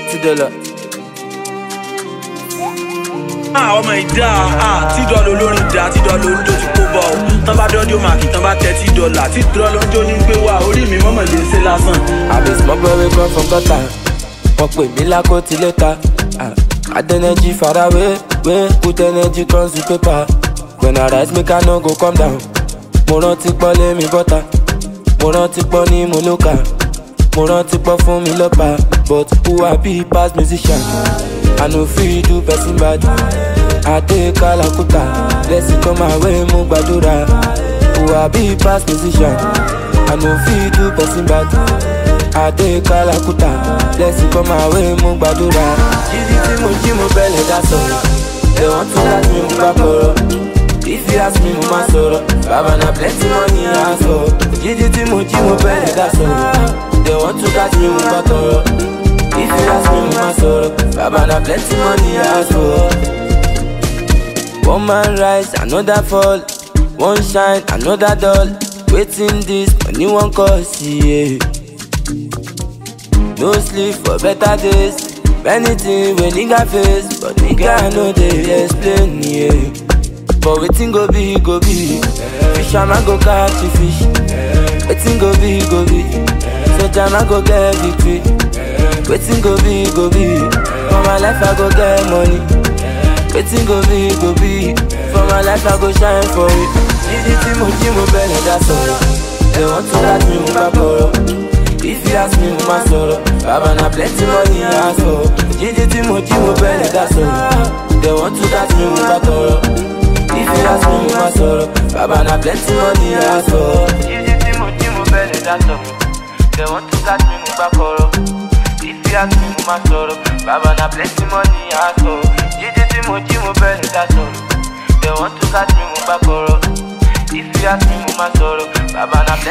$30. ọmọ ìdá $10 olórin ìdá $10 olórin tó ti kó bọ̀ ọ́ tán bá dọ́dọ̀ màkì tán bá $30 $10 lọ́jọ́ ní gbé wá orí mi mọ́mọ́ lè ṣe lásán. Àbí small boy wey come from gutter wọ́n pè mí lákòtí lẹ́ta. Add energy far away, put energy comes with paper. When I rise make I no go come down. Mo rántí pọ́ lé mi bọ́ta, mo rántí pọ́ ní mo lóka, mo rántí pọ́ fún mi lọ́pa. But who I be pass musician? I no fit do person bad. I take Kalakuta, blessing come my way, mo gbàdúrà. Who I be pass musician? I no fit do person bad. I take Kalakuta, blessing come my way, mo gbàdúrà. Jíjí tí mo jí mo bẹ̀lẹ̀ dá sọ̀rọ̀. They want to ask me mo bá kọ̀rọ̀. If you ask me mo máa sọ̀rọ̀. Baba na plenty money I for. Jíjí tí mo jí mo bẹ̀lẹ̀ dá sọ̀rọ̀. They want to ask me mo bá kọ̀rọ̀. If you ask me mo máa sọ̀rọ̀. Baba na plenty money I for. One man rise, another fall. One shine, another dull. Waiting this, money won't cost, yeah. No sleep for better days. Anything when nigga face, but nigga know they explain, yeah. But waiting go be, go be. Fisherman go catch the fish. Waiting go be, go be. Soldier man go get victory. Waiting go be, go be. For my life I go get money. Waiting go be, go be. For my life I go shine for it. Jíjí tí mo jí mo bẹ̀rẹ̀ dá sọ̀rọ̀. They want to ask me mo bá kọ̀rọ̀. If you ask me mo máa sọ̀rọ̀. Baba na plenty money I for. Jíjí tí mo jí mo bẹ̀rẹ̀ dá sọ̀rọ̀. They want to ask me mo bá kọ̀rọ̀. If you ask me mo máa sọ̀rọ̀. Baba na plenty money I for. Jíjí tí mo jí mo bẹ̀rẹ̀ dá sọ̀rọ̀. They want to ask me mo bá kọ̀rọ̀. If you ask me mo máa sọ̀rọ̀. Baba na plenty money I for. Jíjí tí mo jí mo bẹ̀rẹ̀ dá sọ̀rọ̀. They want to catch me mo bá kọ̀rọ̀. If you ask me mo máa sọ̀rọ̀. Baba na